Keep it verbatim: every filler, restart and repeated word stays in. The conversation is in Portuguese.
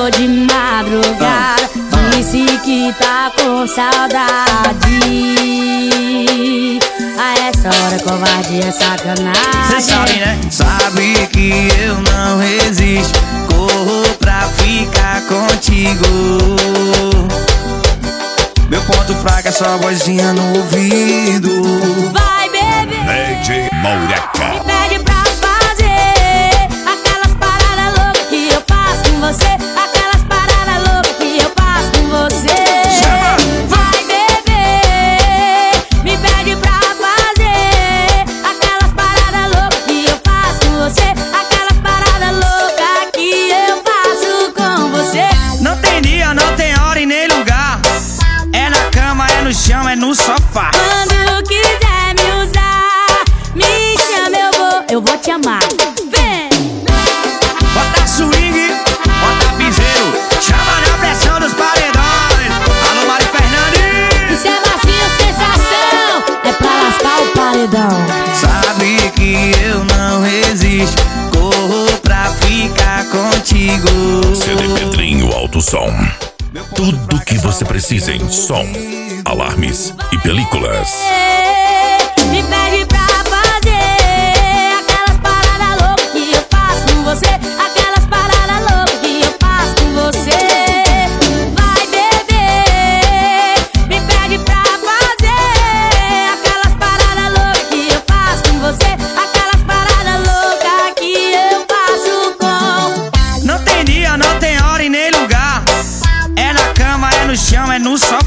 ligou de madrugada, disse que tá com saudade. A essa hora covardia é sacanagem. Cê sabe, né? Sabe que eu não resisto, corro pra ficar contigo. Meu ponto fraco é só vozinha no ouvido. Vai, bebê, D J Maureca. me pede pra fazer aquelas paradas loucas que eu faço com você. Aquelas paradas loucas que eu faço com você. Vai, bebê, me pede pra fazer aquelas paradas loucas que eu faço com você. Aquelas paradas loucas que eu faço com você. Não tem dia, não tem hora e nem lugar. É na cama, é no chão, é no sofá. Quando quiser me usar, me chama, eu vou, eu vou te amar. Vem! Bota swing, bota piseiro, chama na pressão dos paredões. Alô, Mari Fernandes. Isso é macio, sensação, é pra lascar o paredão. Sabe que eu não resisto, corro pra ficar contigo. C D Pedrinho Alto Som. Tudo que você precisa em som, alarmes e películas. Me pede pra fazer aquelas paradas loucas que eu faço com você. Aquelas paradas loucas que eu faço com você. Vai, bebê, me pede pra fazer aquelas paradas loucas que eu faço com você. Aquelas paradas loucas que eu faço com. Não tem dia, não tem hora e nem lugar. É na cama, é no chão, é no sofá.